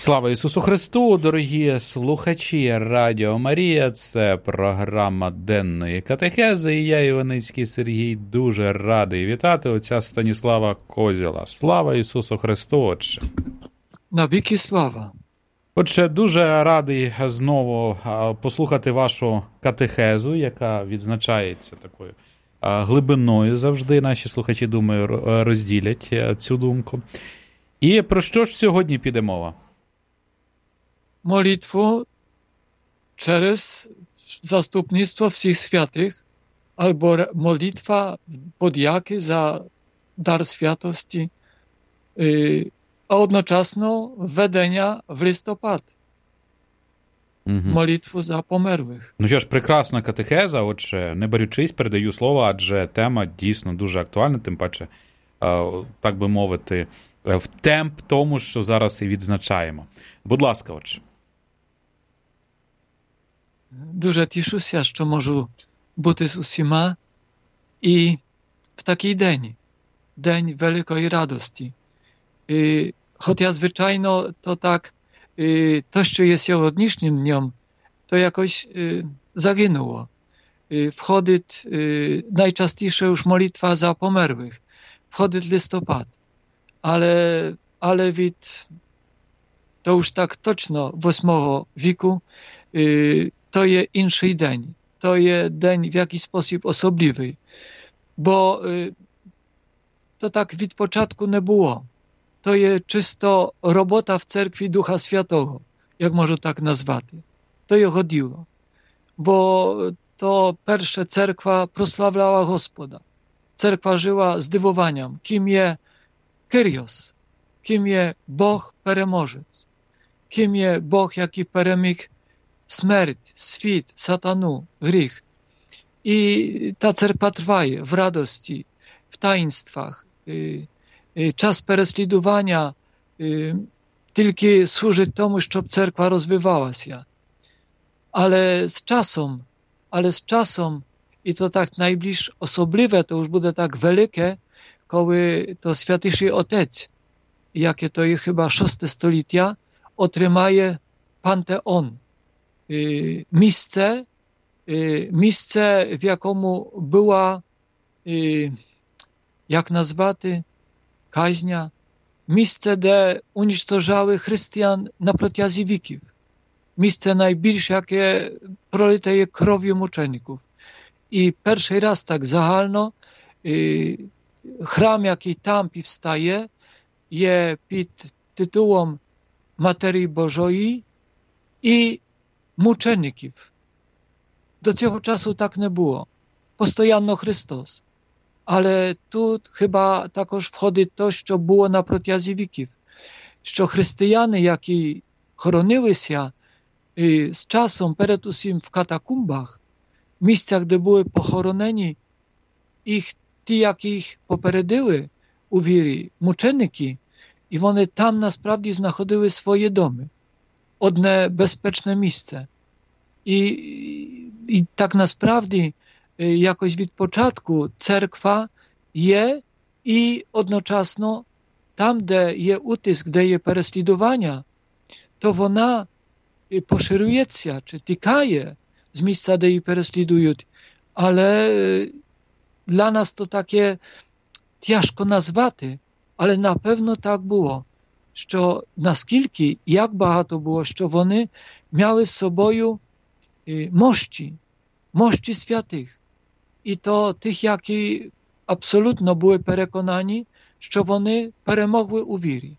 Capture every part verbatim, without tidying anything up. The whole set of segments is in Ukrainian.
Слава Ісусу Христу, дорогі слухачі Радіо Марія, це програма денної катехези, і я, Іваницький Сергій, дуже радий вітати отця Станіслава Козіла. Слава Ісусу Христу, Отче! Навіки слава! Отже, дуже радий знову послухати вашу катехезу, яка відзначається такою глибиною завжди. Наші слухачі, думаю, розділять цю думку. І про що ж сьогодні піде мова? Молитву через zastupnictwo всіх святих, albo modlitwa podjaki za dar świętości, a одночасно введення в листопад. Угу. Молитву за померлих. Ну що ж, прекрасна катехеза, отже, не берючись, передаю слово, адже тема дійсно дуже актуальна, тим паче, так би мовити, в темп тому, що зараз і відзначаємо. Будь ласка, отже. Дуже тішуся, що можу бути з усіма і в такий день, день великої радості. І, хоча, звичайно, то так, і, то, що є сьогоднішнім днем, то jakoś і, загинуло. І, входить і, najczęstsze już молитва за померлих, входить листопад. Ale, ale від, to już tak точно восьмого wieku, і, to є інший день. To є день в якийсь спосіб особливий. Бо y, to tak від початку не було. To є чисто робота в церкві Духа Святого, як можу так назвати. To його діло. Бо to перша церква прославляла Господа. Церква жила здивуванням, ким є Kyrios, ким є Бог-переможець, ким є Бог, який переміг смерть, світ, сатану, гріх. І та церква триває в радості, в таїнствах. І, і час переслідування і, тільки служить тому, щоб церква розвивалася. Але з часом, але з часом, і то так найбільш особливе, то już буде так велике, коли то Святіший Отець, яке то є хіба шосте століття, отримає пантеон. Місце, місце, в якому була, як назвати, казня, місце, де уничтожали християн на протязі віків. Місце найбільше, яке пролите є кров'ю мучеників. І перший раз так загально храм, який там повстає, є під титулом Матері Божої і мучеників. До цього часу так не було. Постоянно Христос. Але тут хіба також входить то, що було на протязі віків. Що християни, які хоронилися і з часом перед усім в катакумбах, місцях, де були похоронені, їх, ті, які їх попередили у вірі, мученики, і вони там насправді знаходили свої доми. Одне безпечне місце. І, і так насправді якось від початку церква є і одночасно там, де є утиск, де є переслідування, то вона поширюється, чи тікає з місця, де її переслідують. Але для нас то таке тяжко назвати, але напевно так було. Що наскільки, як багато було, що вони мали з собою мощі, мощі святих. І то тих, які абсолютно були переконані, що вони перемогли у вірі.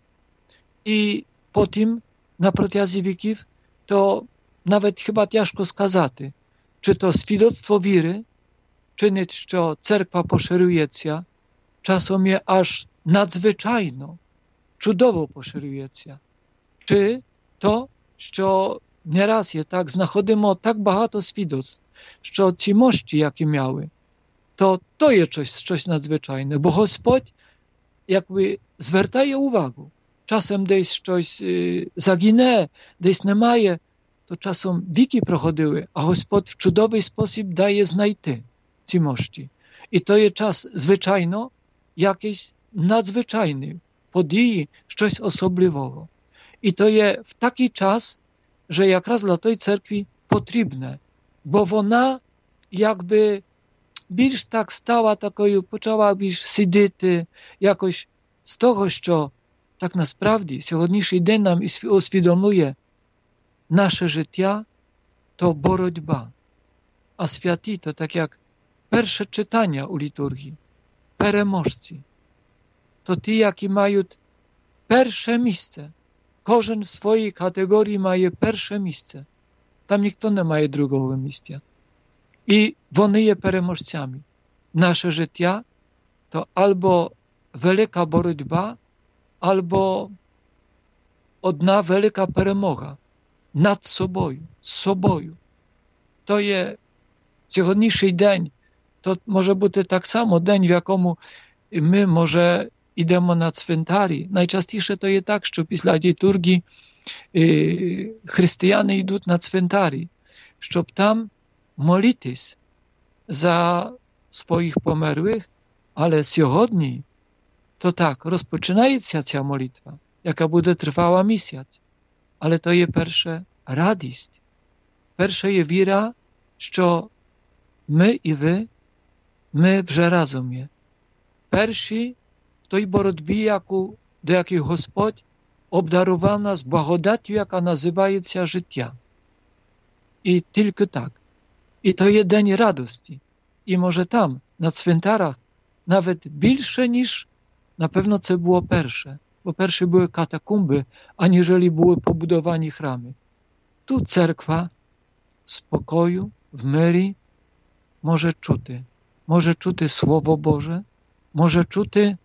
І потім, на протязі віків, то навіть хіба тяжко сказати, чи то свідоцтво віри чинить, що церква поширюється, часом є аж надзвичайно, чудово поширюється. Чи то, що не раз є так, знаходимо так багато свідоцтв, що ці мощі, які miały, то то є щось, щось надзвичайне, бо Господь якби звертає увагу. Czasem десь щось загине, десь немає, то часом віки проходили, а Господь в чудовий спосіб дає знайти ці мощі. І то є час, звичайно, якийсь надзвичайний, події, щось особливого. І то є в такий час, że якраз для тої церкви потрібне, бо вона якби більш так стала такою, почала більш сидіти якось з того, що так насправді сьогоднішній день нам усвідомлює наше життя то боротьба, а святі то так як перше читання у літургії, переможці, то ті, які мають перше місце. Кожен в своїй категорії має перше місце. Там ніхто не має другого місця. І вони є переможцями. Наше життя то або велика боротьба, або одна велика перемога над собою, з собою. То є сьогоднішній день, то може бути так само день, в якому ми, може, йдемо на цвинтарі. Найчастіше то є так, що після літургії е, християни йдуть на цвинтарі, щоб там молитись за своїх померлих, але сьогодні то так, розпочинається ця молитва, яка буде тривала місяць. Але то є перша радість. Перша є віра, що ми і ви, ми вже разом є. Перші в той боротьбі, яку, до якої Господь обдарував нас благодаттю, яка називається життя. І тільки так. І то є день радості. І може там, на цвинтарах, навіть більше, ніж, напевно, це було перше. Бо перші були катакумби, аніжели були побудовані храми. Тут церква в спокою, в мирі може чути. Може чути Слово Боже, може чути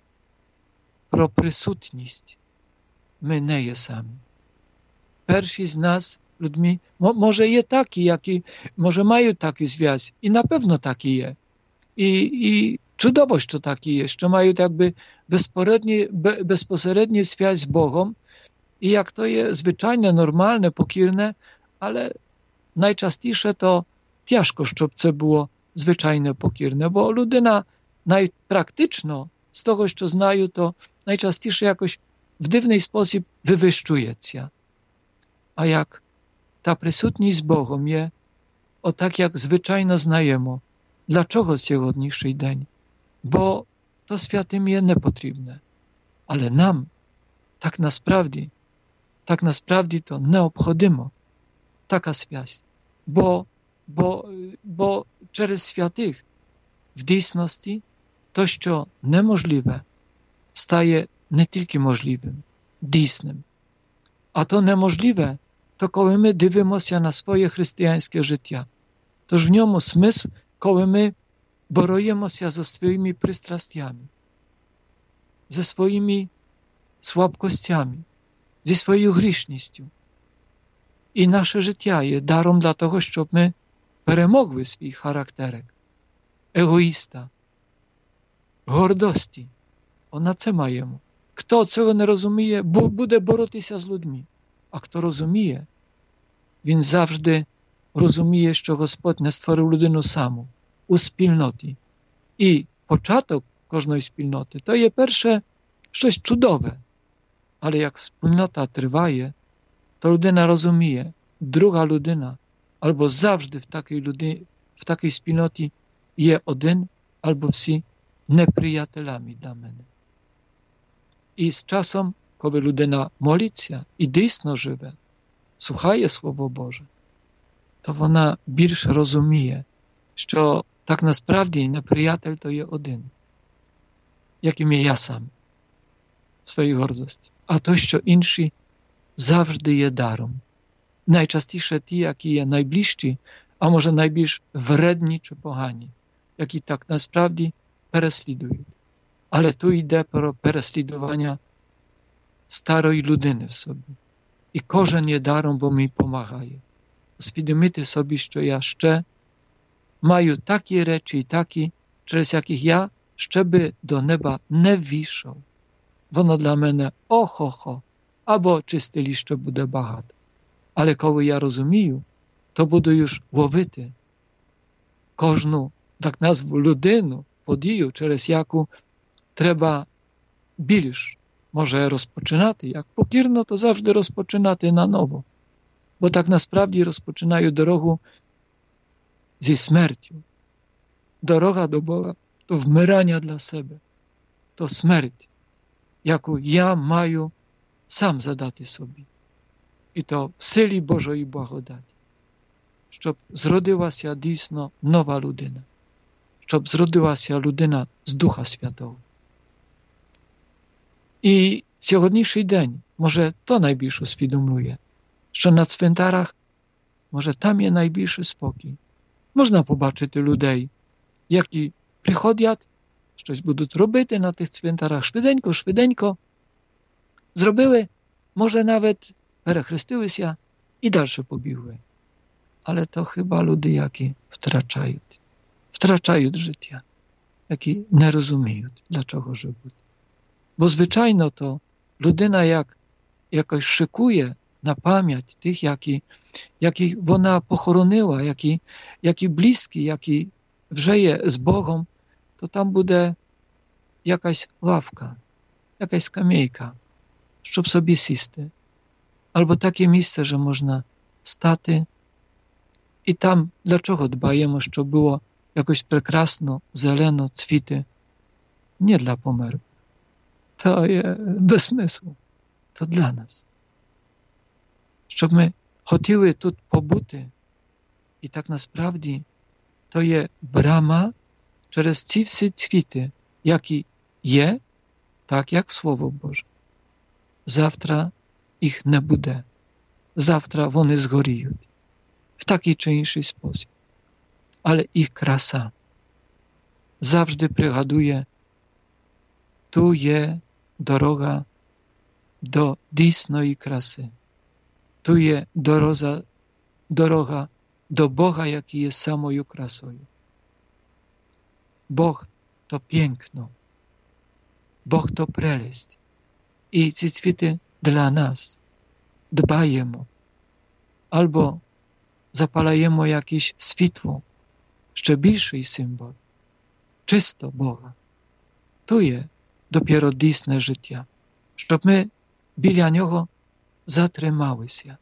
про присутність. Ми не є самі. Перші з нас, людьми, може є такі, які, може мають такий зв'язок, і напевно такі є. І, і чудово, що такі є, що мають якби безпосередній, безпосередній зв'язок з Богом, і як то є звичайне, нормальне, покірне, але найчастіше то тяжко, щоб це було звичайне, покірне, бо людина навіть практично, з того, що знаю, то найчастіше jakoś w dziwny sposób wywyższujecie. A jak ta присутність з Богом є, отак, як звичайно знаємо, для чого сьогоднішній день? Бо то святим є не потрібне. Але нам так насправді, так насправді то необходимо така связь. Бо, бо, бо через святих в дійсності то, що неможливе, стає не тільки можливим, дійсним. А то неможливе, то коли ми дивимося на своє християнське життя. Тож в ньому смисл, коли ми боремося зі своїми пристрастями, зі своїми слабкостями, зі своєю грішністю. І наше життя є даром для того, щоб ми перемогли свій характерик, егоїста, гордості. На це маємо. Хто цього не розуміє, буде боротися з людьми. А хто розуміє, він завжди розуміє, що Господь не створив людину саму у спільноті. І початок кожної спільноти то є перше щось чудове. Але як спільнота триває, то людина розуміє, друга людина, або завжди в такій людині, в такій спільноті є один, або всі неприятелями для мене. І з часом, коли людина молиться і дійсно живе, слухає Слово Боже, то вона більш розуміє, що так насправді неприятель то є один, яким є я сам, в своїй гордості. А то, що інші завжди є даром. Найчастіше ті, які є найближчі, а може найбільш вредні чи погані, які так насправді переслідують. Але tu йде про переслідування старої людини в собі. І кожен є даром, бо мені допомагає. Усвідомити собі, що я ще маю такі речі і такі, через яких я ще би до неба не війшов. Воно для мене охо-хо, або чистилі, що буде багато. Але коли я розумію, то буду już ловити кожну, так назву, людину, подію, через яку треба більш може розпочинати, як покірно, то завжди розпочинати наново. Бо так насправді розпочинаю дорогу зі смертю. Дорога до Бога – то вмирання для себе, то смерть, яку я маю сам задати собі. І то в силі Божої благодаті, щоб зродилася дійсно нова людина, щоб зродилася людина з Духа Святого. І сьогоднішній день, може, то найбільше усвідомлює, що на цвинтарах, може, там є найбільший спокій. Можна побачити людей, які приходять, щось будуть робити на тих цвинтарах, швиденько, швиденько, зробили, може, навіть перехрестилися і далі побігли. Але то chyba люди, які втрачають, втрачають життя, які не розуміють, для чого живуть. Бо, звичайно, то людина як, якось шикує на пам'ять тих, які, які вона похоронила, які, які близькі, які вже є з Богом, то там буде якась лавка, якась скамейка, щоб собі сісти. Albo takie miejsce, że można stati i tam dlaczego dbajemy, żeby było jakoś прекрасно, zeleno, cwity? Nie dla pomerów. To jest bez smysłu. To dla nas. Żeby my chcieli tu pobuty i tak naprawdę to jest brama przez ci wszyscy cwity, jaki je, tak jak Słowo Boże. Zawtra ich не буде. Завтра вони згоріють. В такий чи інший спосіб. Але їх краса завжди пригадує, tu є дорога до дійсної краси. Tu є дороза, дорога до Бога, який є самою красою. Бог to piękno. Бог to прелість. І ці цвіти dla nas dbajemy, albo zapalajemy jakieś światło, jeszcze bільший symbol, czysto Boga. To jest dopiero dysne życie, żeby my biля Niego zatrzymały się.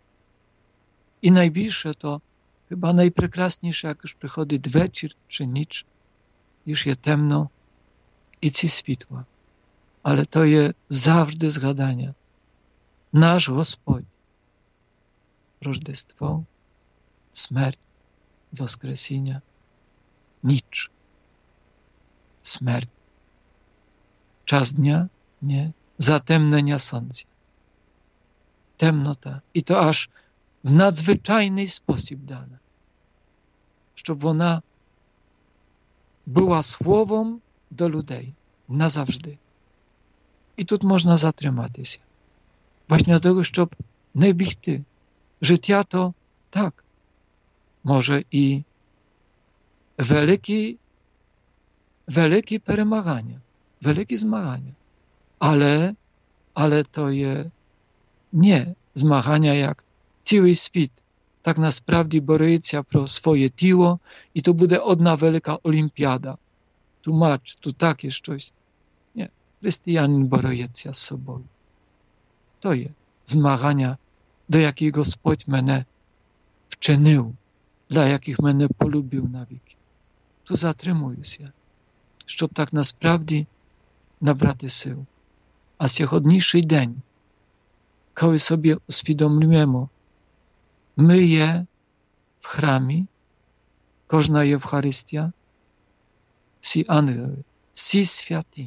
I najbliższe to, chyba najprekrasniejsze, jak już przychodzi wieczór czy nicz, już jest temno i ci światła. Ale to jest zawsze zgadania. Nasz Господь, Рождество, смерть, Воскресіння, ніч, смерть, час дня, nie, затемнення сонця, темнота. І то аж в надзвичайний спосіб дана, щоб вона була словом до людей назавжди. І тут можна затриматися. Właśnie dlatego, щоб не бігти. Життя то так. Може і великі, великі перемагання, великі змагання. Але, але то є не змагання, як цілий світ так насправді бореться про своє тіло, і то буде одна велика олімпіада. Tu матч, tu таке щось. Ні, християнин бореться з собою. To jest zmagania, do jakich Господь мене вчинив, dla jakich мене полюбив навіки. Tu затримуюся, щоб так насправді набрати сил. А сьогоднішній день, коли собі усвідомлюємо, ми є в храмі, кожна Євхаристія, всі ангели, всі святі.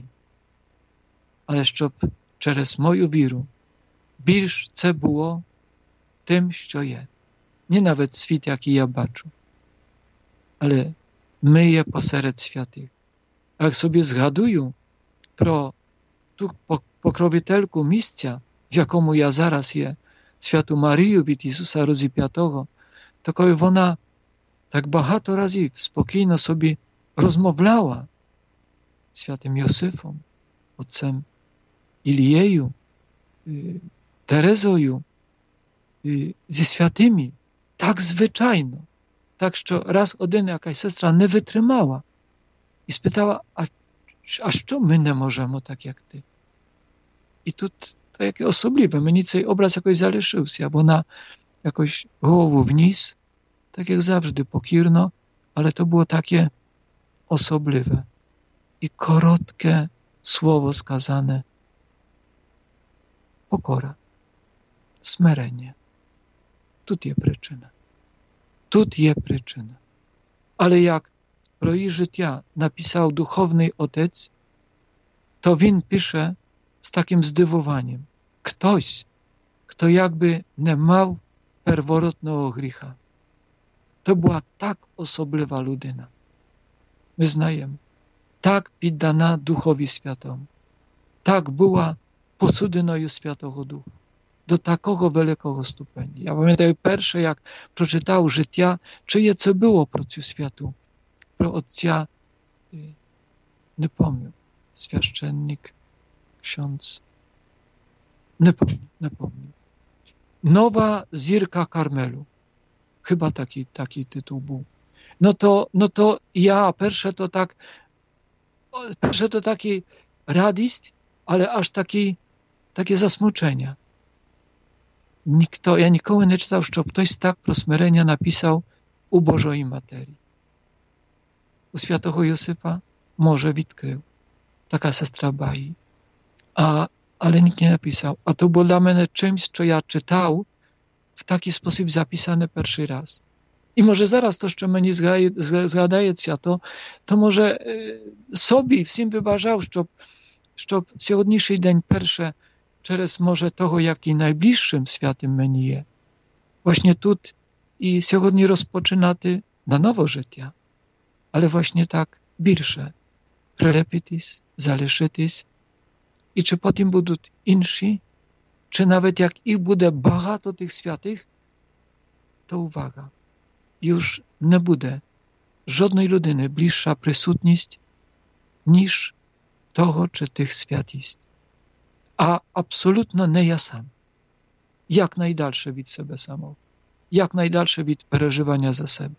Але щоб через мою віру більш це було тим, що є. Не навіть світ, який я бачу. Але ми є посеред святих. А як собі згадую про ту покровительку місця, в якому я зараз є, Святу Марію від Ісуса Розіп'ятого, то коли вона так багато разів спокійно собі розмовляла з Святим Йосифом, отцем Ілією, Терезою, зі святими, так звичайно, так що раз один якась сестра не витримала і спитала, а, а що ми не можемо так, як ти? І тут to jakie osobliwe. Mені цей образ якось залишився, вона якось голову вниз, так як завжди, покірно, але to było takie osobliwe i krótkie słowo skazane. Покора, смирення. Тут є причина. Тут є причина. Але як про її життя написав духовний отець, to він пише z takim zdywowaniem. Ktoś, kto jakby nie miał первородного гріха. To była tak osobliwa людина. My znajemy. Tak піддана Духові Святому. Так була посудиною Святого Духа. До такого великого ступеня. Я пам'ятаю перше, як прочитав життя, чиє це було про цю святу. Про отця, не пам'ятаю, священник, ksiądz. Nie pamiętam, nie pamiętam. Nowa zirka Karmelu. Chyba taki, taki tytuł był. No to, no to ja pierwsze to tak, pierwsze to taki radość, ale aż taki, takie zasmuczenia. Nikt, ja nikogo nie czytał, że ktoś tak pro smyrenia napisał u Bożej materii. U świętego Józefa może odkrył. Taka sestra Bai. A, ale nikt nie napisał. A to było dla mnie czymś, co ja czytał w taki sposób zapisane pierwszy raz. I może zaraz to, co mnie zgadaється, to, to może sobie всім вибажав, щоб, щоб сьогоднішній день перше через може того, який найближчим святим мені є. Właśnie тут і сьогодні розпочинати на нове життя. Але właśnie так більше прилепитись, залишитись. I czy potem będą inni, czy nawet jak ich będzie багато tych świętych, to uwaga, już nie będzie żadnej ludyny bliższa присутність niż того czy tych świętych. A absolutnie nie ja sam. Jak najdalsze від себе самого. Jak najdalsze від переживання за себе.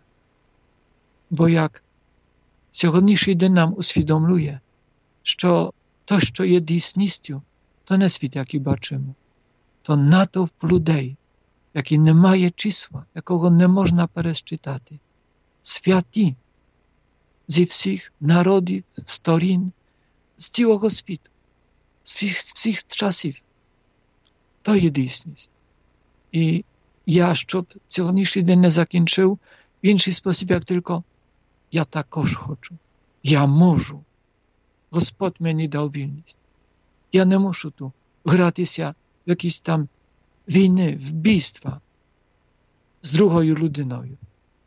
Bo jak сьогоднішній день нам усвідомлює, що to, що є дійсністю, то не світ, який бачимо. То натовп людей, який не має числа, якого не можна пересчитати. Святі зі всіх народів, сторін, з цілого світу, з всіх, з всіх часів. То є дійсність. І я, щоб сьогоднішній день не закінчив в інший спосіб, як тільки я також хочу, я можу. Господь мені дав вільність. Я не мушу тут гратися в якісь там війни, вбивства з другою людиною.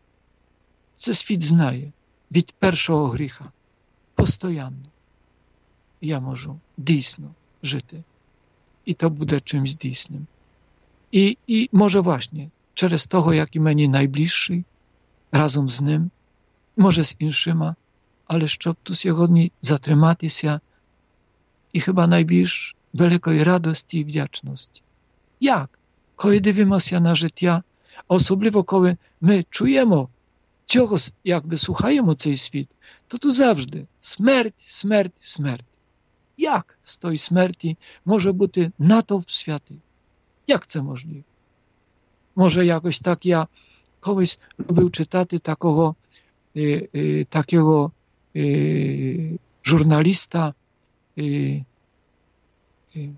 Це світ знає від першого гріха. Постоянно. Я можу дійсно жити. І то буде чимось дійсним. І, і може, właśnie, через того, який мені найближчий, разом з ним, може з іншими, ale щоб tu сьогодні затриматися і хіба найбільш великої радості і вдячності. Як? Коли дивимося на життя, особливо коли ми чуємо цього, якби слухаємо цей світ, то тут завжди смерть, смерть, смерть. Як з тої смерті може бути натовп святий? Як це можливо? Може якось так я колись любив читати такого, е, е, такого Yy, żurnalista yy, yy,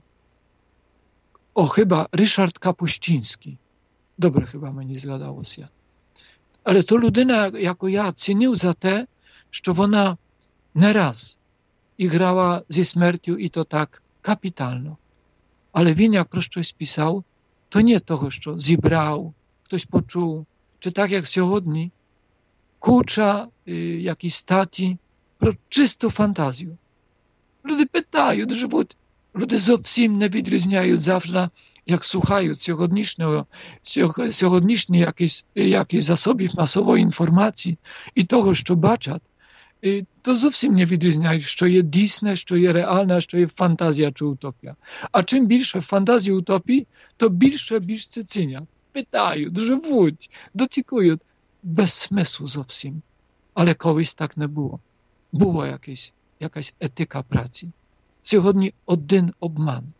o chyba Ryszard Kapuściński. Dobre chyba mnie zgadało się. Ale to ludyna, jako ja cenił za te, że ona nie raz igrała ze śmiercią i to tak kapitalno. Ale він, jak про щось писав, to nie того, що зібрав, ktoś почув, czy tak jak сьогодні, куча y, jakiejś statii, про чисту фантазію. Люди питають, живуть. Люди зовсім не відрізняють завжди, як слухають сьогоднішнього, сьогоднішні якісь, якісь засобів масової інформації і того, що бачать, і то зовсім не відрізняють, що є дійсне, що є реальне, що є фантазія чи утопія. А чим більше фантазії утопії, то більше більш це цінять. Питають, живуть, дотікують. Без смислу зовсім. Але колись так не було. Була якась, якась етика праці. Сьогодні один обман.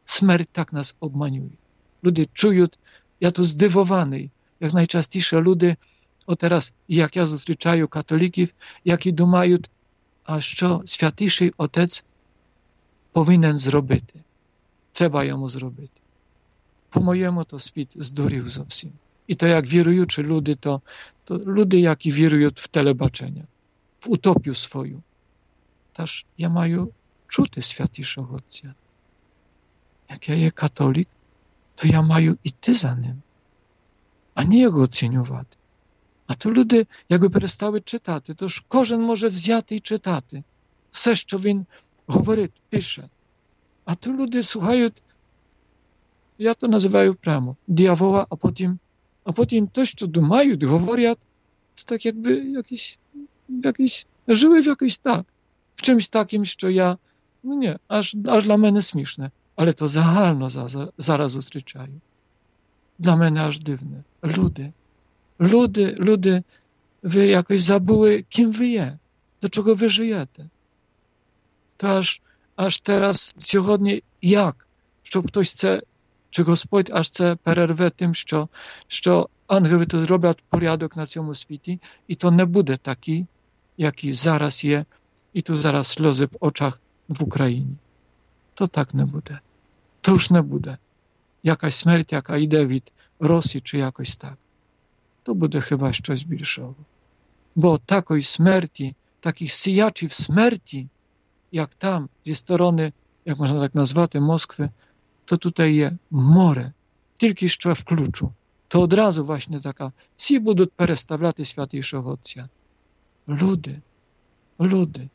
Смерть так нас обманює. Люди чують, я тут здивований, як найчастіше люди, о teraz, як я зустрічаю католиків, які думають, а що Святіший Отець повинен зробити. Треба йому зробити. По-моєму, то світ здурів зовсім. І то як віруючі люди, то, то люди, які вірують в телебачення, в утопію свою. Тож я маю чути Святішого Отця. Jak ja jest katolik, to ja маю іти за ним, а не його оцінювати. А то люди, якби перестали читати, то ж кожен може взяти і читати все, що він говорить, пише. А то люди слухають, я то називаю прямо, диявола, а потім, а потім те, що думають, говорять, то так якби якісь, якісь, жили в якийсь так, в чимсь таким, що я, ну nie, аж, аж для мене смішне. Але то загально зараз зустрічаю. Для мене аж дивне. Люди. Люди, люди, ви якось забули, ким ви є, до чого ви живете. То аж, аж teraz, сьогодні, як? Щоб хтось це, чи Господь аж це перерве тим, що, що ангели то зроблять порядок на цьому світі, і то не буде такий, який зараз є, і tu zaraz сльози в очах в Україні. To tak nie będzie. To już nie będzie. Jakaś śmierć, jaka idzie від Rosji, czy jakoś tak. To będzie chyba coś bільшого. Bo takiej śmierci, takich sijaczów śmierci, jak tam, ze strony, jak można tak nazwać, Moskwy, to tutaj jest more. Tylko jeszcze w kluczu. To od razu właśnie taka, всі будуть переставляти Святішого Отця. Люди, люди.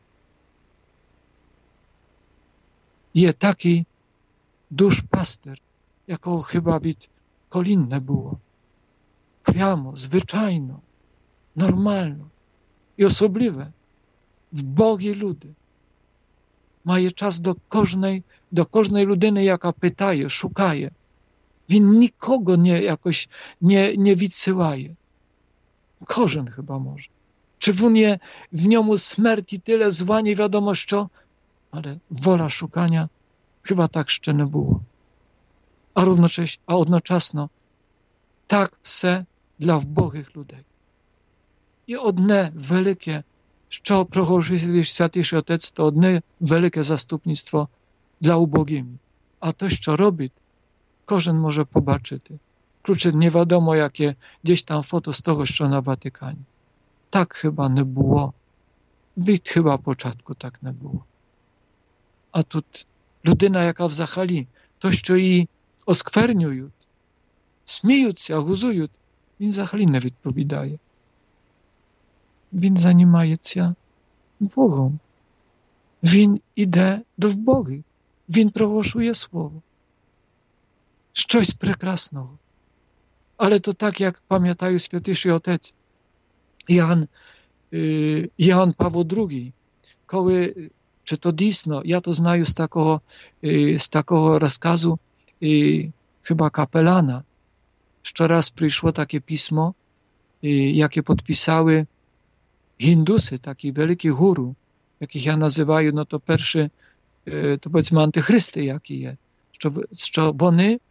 Є такий duszpaster, якого chyba від колін не було. Прямо, звичайно, нормально і особливе в Богі люди. Має час до кожної, до кожної людини, яка питає, шукає. Він нікого не, якось не, не відсилає. Кожен chyba може. Czy w, nie, w niemu śmierci tyle zła, nie wiadomo co, ale wola szukania chyba tak jeszcze nie było. A równocześnie, a одночасно tak все dla wbogich ludzi. I одне велике, що проголошує Святіший Отець, то одне велике заступництво dla ubogimi. A to, co robi, кожен może побачити. Klucze nie wiadomo jakie, gdzieś tam foto z tego, co na Watykanie. Так chyba nie było. Від chyba początku tak nie było. A тут людина, яка взагалі, то, що її осквернюють, сміються, гузують, він взагалі не відповідає. Він займається Богом. Він іде до Боги. Він проголошує Слово. Щось прекрасного. Але то так, як пам'ятаю Святіший Отець, Jan, Jan Павло Другий, коли, czy to dійсно, ja to знаю z takiego, z takiego rozkazu chyba kapelana, що raz przyszło takie pismo, jakie podpisały Hindusy, taki wielki guru, jakich ja nazywają, no to pierwszy, to powiedzmy antychrysty, jaki jest, що, що вони,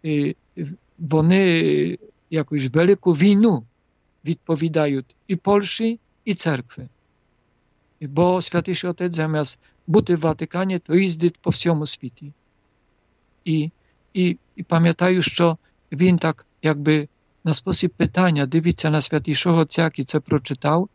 вони jakąś wielką winu відповідають і Польщі, і церкви. Бо Святіший Отець замість бути в Ватикані, то їздить по всьому світі. І, і, і пам'ятаю, що він так, якби на спосіб питання дивиться на Святішого Отця, який це прочитав,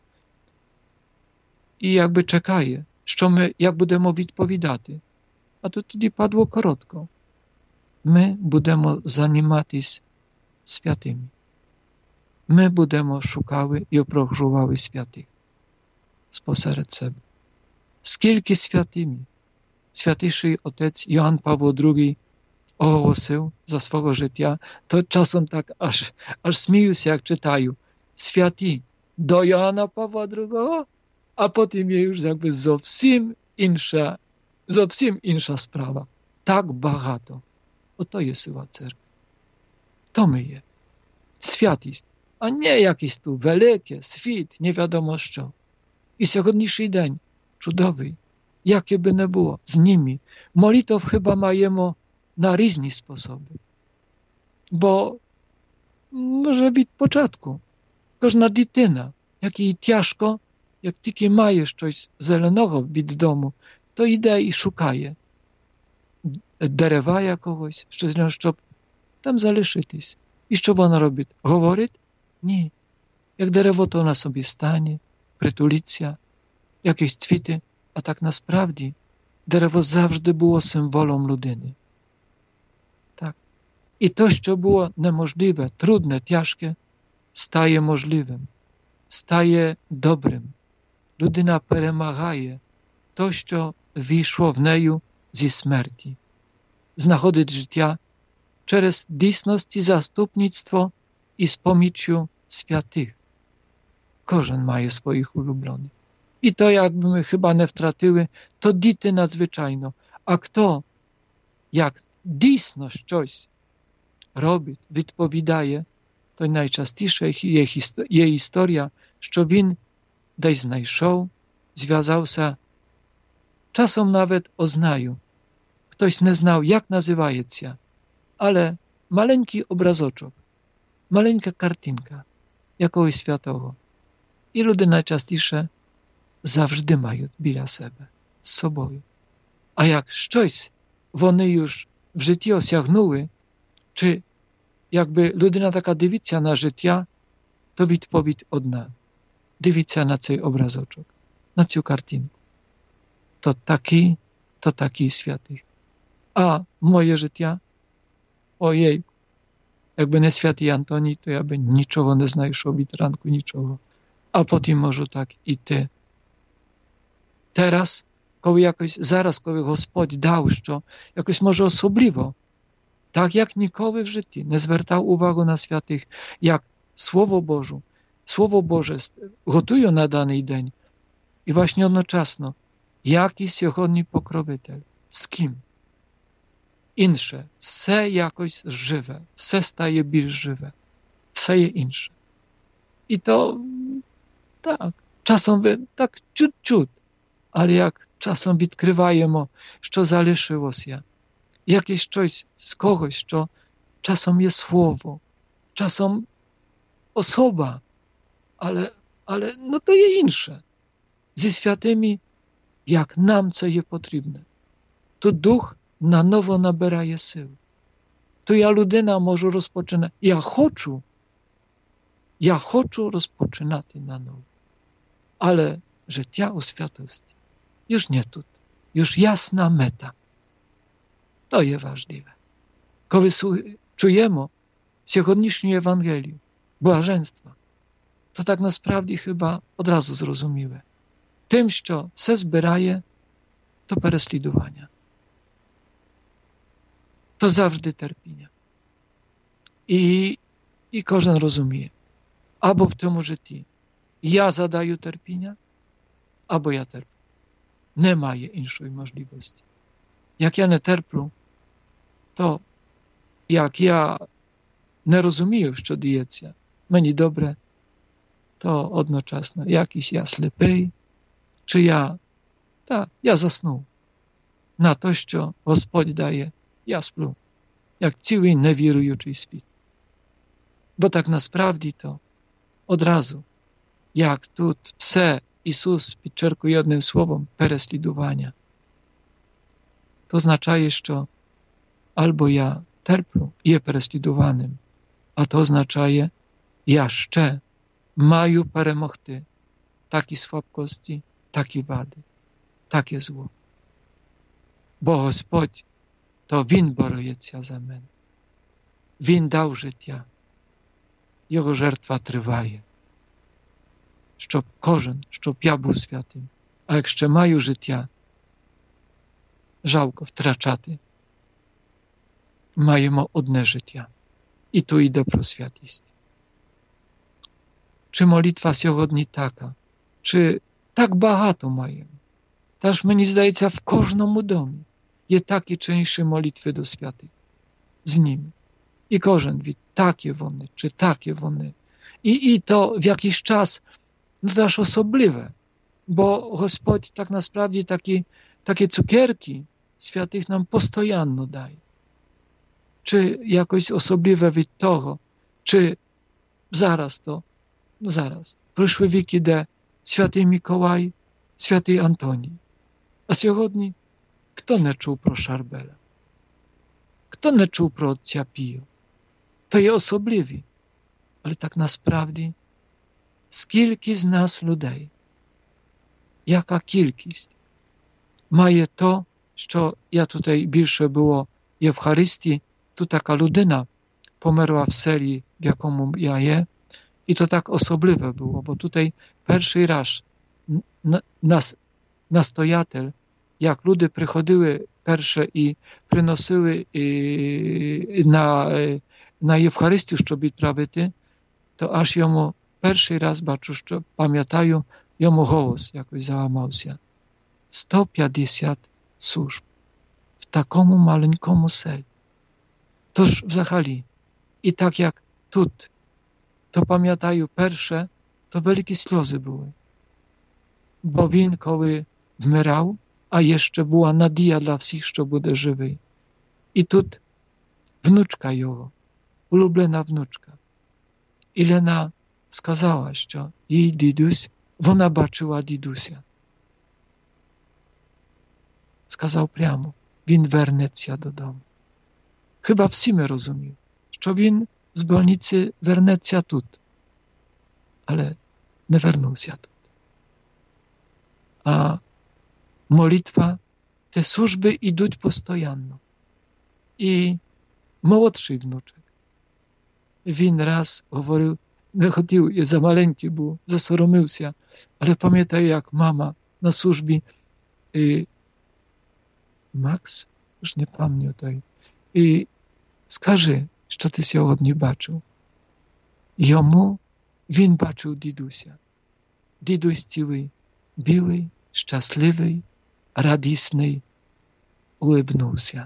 і якби чекає, що ми, як будемо відповідати. А тут тоді падло коротко. Ми будемо займатися святими. Ми будемо шукали і опрожували святих спосеред себе. Скільки святими Святіший Отець Йоанн Павло Другий оголосив за свого життя, то часом так аж, аж сміюся, як читаю. Святі до Йоанна Павла Другого, а потім є już якби зовсім інша, зовсім інша справа. Так багато. Ото є сила церкви. To my je. Святість. А не якийсь тут велике, світ, не wiadomo що. І сьогоднішній день чудовий, яке би не було, з ними. Молитв chyba маємо на різні способи. Бо, може, від початку кожна дитина, як їй тяжко, як тільки має щось зеленого від дому, то йде і шукає дерева якогось, щось, щоб там залишитись. І що вона робить? Говорить? Ні. Як дерево, то вона собі стане, притулиться, якісь цвіти, а так насправді дерево завжди було символом людини. Так. І то, що було неможливе, трудне, тяжке, стає можливим, стає добрим. Людина перемагає то, що війшло в нею зі смерті. Знаходить життя через дійсність і заступництво і з поміччю святих. Кожен має своїх улюблених. І то, якби ми chyba не втратили, то діти надзвичайно. А хто, як дійсно щось робить, відповідає, то найчастіше є, є історія, що він десь знайшов, зв'язався, czasem nawet oznaju. Ktoś nie znał, jak nazywaje się, ale maleńki obrazoczek, maleńka kartinka, jakiegoś świętego. I ludzie najczęściej zawsze mają biля себе, z sobą. A jak coś one już w życiu osiągnęły, czy jakby ludyna taka dywicja na życie, to odpowiedź odna. Dywicja na ten obrazoczek, na tę kartinkę. To taki, to taki święty. A moje życie, ojej, jakby nie święty Antoni, to ja by niczego nie znajszł від ranku, niczego. A potem może tak i ty. Teraz, коли jakoś, zaraz, коли Господь дав, що якось може особливо, так як ніколи в житті не звертав увагу на святих, як Слово Боже, Слово Боже готую на даний день. І właśnie одночасно, який сьогодні покровитель, з ким? Інше, все якось живе, все стає більш живе, все є інше. І то, так, часом ви, так, чуть-чуть, але як часом відкриваємо, що залишилося, якесь щось з когось, що часом є слово, часом особа, але, але no to є інше. Зі святими, як нам це є потрібне. То дух на ново набирає сил. То я людина можу розпочинати. Я хочу, я хочу розпочинати на ново. Але життя у святості już nie тут. Już jasna meta. To jest ważliwe. Коли чуємо сьогоднішню Євангелію, блаженства, то так насправді хіба одразу зрозуміле. Тим, що все збирає, то переслідування. То завжди терпіння. І, і кожен розуміє, або в тому житті я задаю терпіння, або я терплю. Немає іншої можливості. Як я не терплю, то як я не розумію, що діється, мені добре, то одночасно якийсь я сліпий, чи я, так, я заснув на те, що Господь дає, я сплю, як цілий невіруючий світ. Бо так насправді то одразу, як тут все Ісус підчеркує одним словом переслідування, то означає, що або я терплю, є переслідуваним, а то означає, я ще маю перемогти такі слабкості, такі вади, таке зло. Бо Господь, то Він бореться за мене. Він дав життя. Його жертва триває. Щоб кожен, щоб я був святим. А якщо маю життя, жалко втрачати. Маємо одне життя. І tu йде про святість. Чи молитва сьогодні така? Чи так багато маємо? Тож, мені здається, в кожному домі є такі чи інші молитви до святих. З ними. І кожен від такі вони, чи такі вони. І, і то в якийсь час no to aż osobliwe, bo Господь tak naprawdę takie, takie cukierki świętych nam postojanno daje. чи якось особливе від того, чи зараз то, зараз. Пройшли віки, де Святий Миколай, Святий Антоній. А сьогодні хто не чув про Шарбеля? Хто не чув про отця Пію? То є особливі. Але так насправді, скільки з нас людей, яка кількість має то, що я tutaj більше було Євхаристії, тут така людина померла в селі, в якому я є, і то так особливе було, бо tutaj перший раз нас, настоятель, як люди приходили перше і приносили і, на, на Євхаристію, щоб відправити, то аж йому перший раз бачу, що пам'ятаю, йому голос якось заламався. сто п'ятдесят служб в такому маленькому селі. Тож взагалі, і так як тут, то пам'ятаю перше, то великі сльози були. Бо він, коли вмирав, а ще була надія для всіх, що буде живий. І тут внучка його, улюблена внучка. І Лена сказала, що їй дідусь, вона бачила дідуся. Сказав прямо, він вернеться додому. Chyba всі ми розуміли, що він з больниці вернеться тут. Але не вернувся тут. А молитва, te służby йдуть постійно. І молодший внучок, він раз говорив, не хотів, я за маленький був, засоромився, але пам'ятаю, як мама на службі, і Макс, już nie pamiętam tej, і скажи, що ти сьогодні бачив. Йому він бачив дідуся. Дідусь цілий, білий, щасливий, радісний, улибнувся.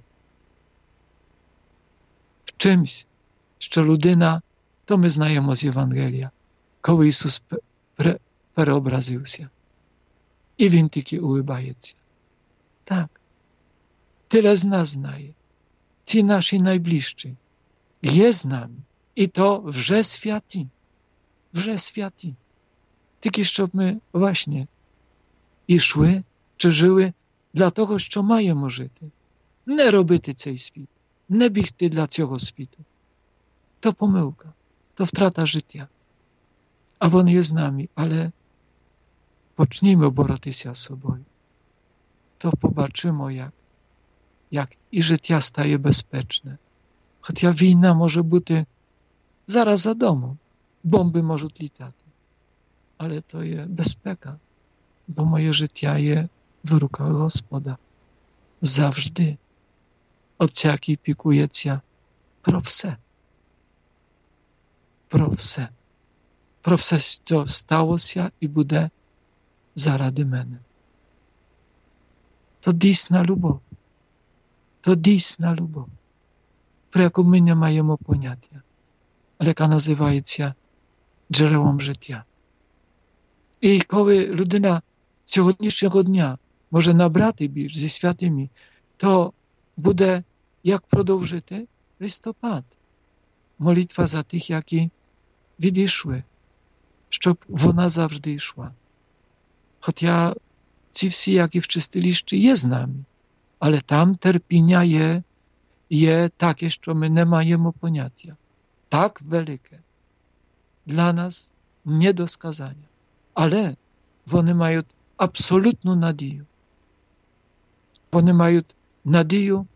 В чимсь, що людина, то ми знаємо з Євангелія, коли Ісус переобразився. І Він тільки улибається. Так. Tyle z nas знає. Ці наші найближчі є з нами. І то вже святі. Вже святі. Тільки щоб ми, właśnie, ішли, чи жили для того, що маємо жити. Не робити цей світ. Не бігти для цього світу. То помилка. То втрата життя. А Він є з нами, але почнімо боротися з собою. То побачимо, як як і життя стає безпечне. Хоча війна може бути зараз за домом, бомби можуть літати. Але то є безпека, бо моє життя є в руках Господа. Завжди. Отця, який пікується про все. Про все. Про все, що сталося і буде заради мене. То дійсна любов. To дійсна любов, про яку ми не маємо поняття, але яка називається джерелом життя. І коли людина сьогоднішнього дня може набрати більш зі святими, то буде як продовжити листопад. Молитва за тих, які відійшли, щоб вона завжди йшла. Хоча ці всі, які в чистилищі, є з нами. Але там терпіння є, є таке, що ми не маємо поняття. Так велике. Для нас не до сказання. Але вони мають абсолютну надію. Вони мають надію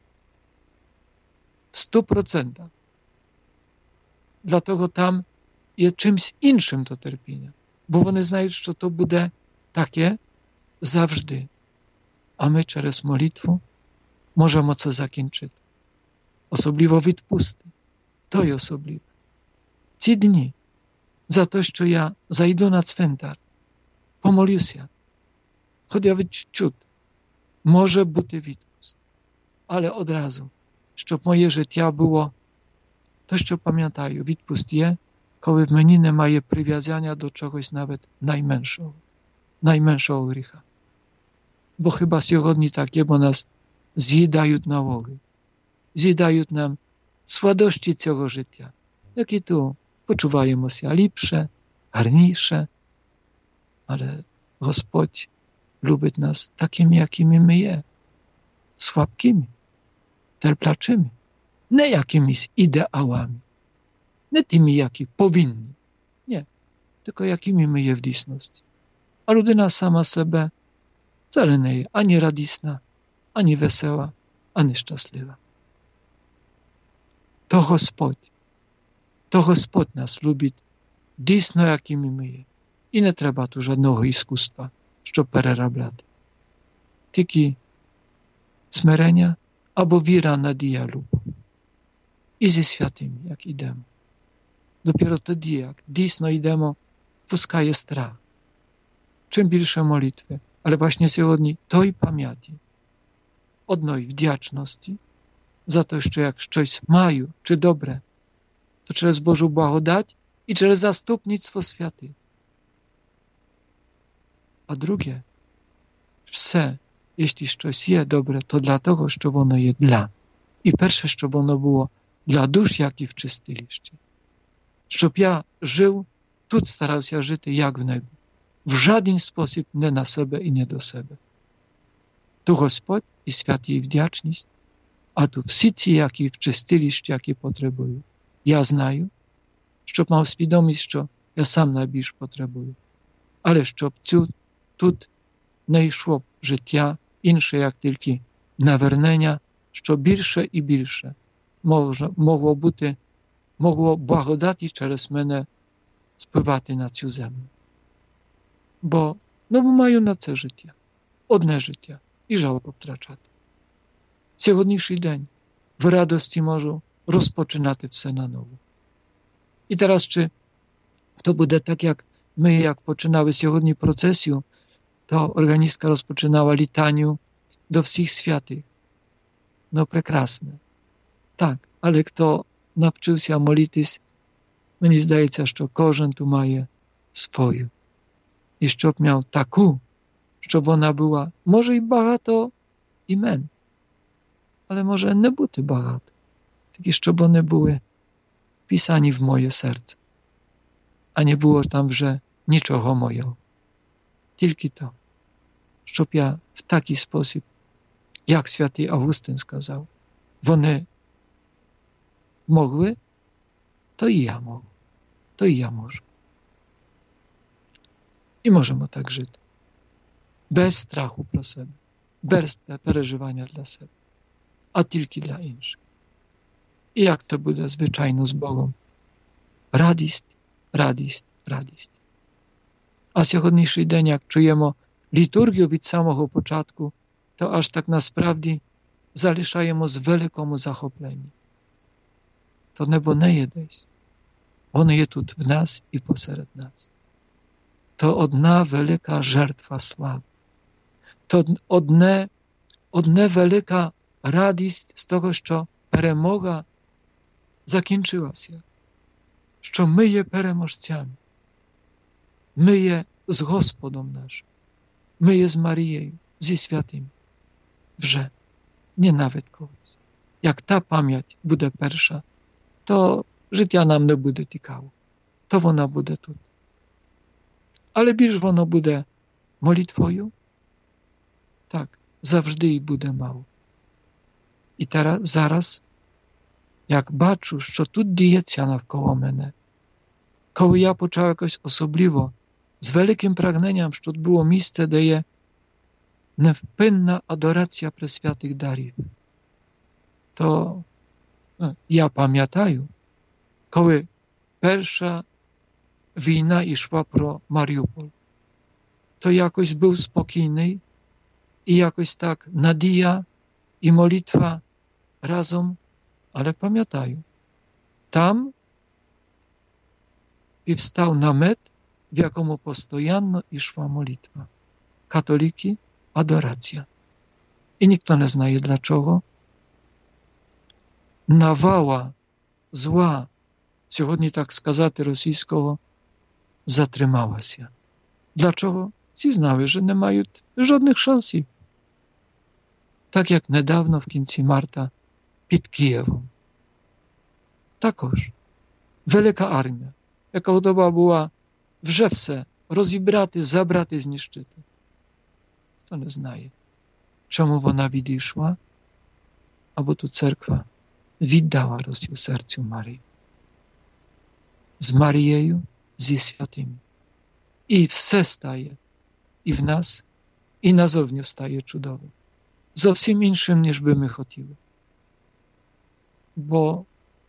в сто процентів. Dlatego tam є чимсь іншим то терпіння. Бо вони знають, що то буде таке завжди. А ми через молитву можемо це закінчити. Особливо відпусти. То й особливо. Ці дні за те, що я зайду на цвинтар, помолюся, хоча відчут, може бути відпуст. Але одразу, щоб моє життя було to, що пам'ятаю, відпуст є, коли в мені немає прив'язання до чогось навіть найменшого, найменшого гріха. Бо chyba сьогодні так є, бо нас з'їдають налоги, з'їдають нам sładości цього життя, які tu почуваємося ліпше, гарніше, але Господь любить нас такими, якими ми є, слабкими, терплячими, не якимись ідеалами, не тими, які повинні, ні, tylko jakimi my je w dійсності. A ludyna sama sebe wcale nie jest ani radisna, ani wesoła, ani szczęśliwa. To Господь, to Господь nas lubi dійсно, jakimi my є. І не треба tu żadnego іскусства, щоб переробляти. Тільки смирення або віра, надія, любов. І зі святим, як ідемо. Dopiero тоді, як дійсно йдемо, пускає страх. Чим більше молитви, але właśnie сьогодні той пам'яті, одної вдячності за те, що як щось маю чи добре, to через Bożą благодать i через zastupnictwo świętych. A drugie, все, jeśli coś jest dobre, to dlatego, że ono jest dla. I pierwsze, żeby ono było dla dusz, jak i w czystiliście. Щоб ja żył, тут старався жити, як в небі. В жоден спосіб не на себе і не до себе. Tu Господь і святий вдячність, а tu всі ці, які в чистилищі, які потребують. Я знаю, щоб мав свідомість, що я сам найбільш потребую. Але щоб цю, тут не йшло життя інше, як тільки навернення, що більше і більше може, могло бути, могло благодаті через мене спливати на цю землю. Бо, ну, маю на це життя, одне життя, і жалко втрачати. Сьогоднішній день в радості можу розпочинати все наново. І зараз, чи to буде tak, jak my, jak poczynały сьогодні procesję, to organistka rozpoczynała litaniu do wszystkich świętych. No, прекрасне. Tak, ale kto навчив się молитись, мені здається, що кожен tu має свою. І щоб miał таку, щоб вона була, може і багато імен, але може не бути багато. Тільки щоб вони були wpisani w moje serce, a nie było tam вже нічого моєго. Тільки то, щоб я в такий спосіб, як святий Августин сказав, вони могли, то і я можу, то і я можу. І можемо так жити. Без страху про себе, без переживання для себе, а тільки для інших. І як то буде, звичайно, з Богом? Радість, радість, радість. А сьогоднішній день, як чуємо літургію від самого початку, то аж так насправді залишаємо з великому захопленні. То небо не є десь. Воно є тут в нас і посеред нас. То одна велика жертва слави. То одне, одне велика радість з того, що перемога закінчилася. Що ми є переможцями. Ми є з Господом нашим. Ми є з Марією, зі святим. Вже. Не навіть колись. Як та пам'ять буде перша, то життя нам не буде цікаво. То вона буде тут. Але більш воно буде молитвою, так, завжди і буде мало. І teraz, зараз, як бачу, що тут діється навколо мене, коли я почав якось особливо, з великим прагненням, щоб було місце, де є невпинна адорація пресвятих дарів, то я пам'ятаю, коли перша війна йшла про Маріуполь, то якось був спокійний і якось так надія і молитва разом, але пам'ятаю, там powstał namет, w jakomu postojanno išła molitwa. Katoliki, adoracja. I nikt nie zna dlaczego. Nawała zła, сьогодні так сказати російського, затрималася. Dlaczego? Всі знали, że nie mają żadnych szansów. Tak jak niedawno w końcu marca pod Kijewem. також велика армія, яка готова була вже все розібрати, забрати, знищити. Хто не знає, чому вона відійшла, або ту церква віддала розділ серцю Марії. З Марією, зі святими. І все стає і в нас, і назовні стає чудово. Зовсім іншим, ніж би ми хотіли. Бо,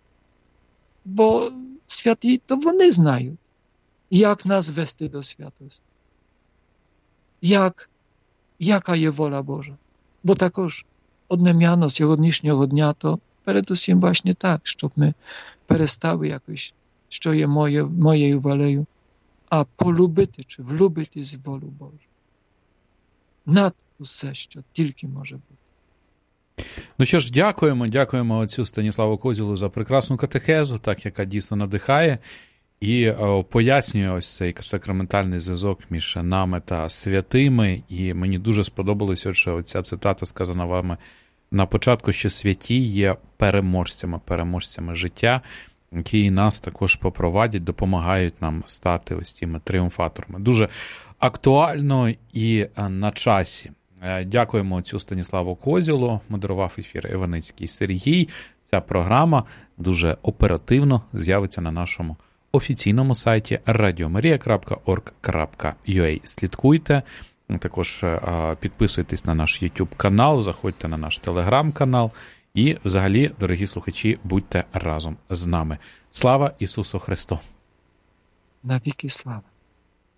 бо святі, то вони знають, як нас вести до святості. Як, яка є воля Божа. Бо також одне м'яно сьогоднішнього дня то передусім właśnie так, щоб ми перестали якось, що є моє, моєю волею, а полюбити чи влюбитись в волю Божу. Над усе, що тільки може бути. Ну що ж, дякуємо, дякуємо отцю Станіславу Козілу за прекрасну катехезу, так, яка дійсно надихає і о, пояснює ось цей сакраментальний зв'язок між нами та святими. І мені дуже сподобалось, що оця цитата, сказана вами на початку, що святі є переможцями, переможцями життя, які нас також попровадять, допомагають нам стати ось цими тріумфаторами. Дуже актуально і на часі. Дякуємо отцю Станіславу Козілу, модерував ефір Іваницький Сергій. Ця програма дуже оперативно з'явиться на нашому офіційному сайті радіомарія крапка орг крапка ю а. Слідкуйте, також підписуйтесь на наш YouTube канал, заходьте на наш Telegram канал і взагалі, дорогі слухачі, будьте разом з нами. Слава Ісусу Христу! Навіки слава!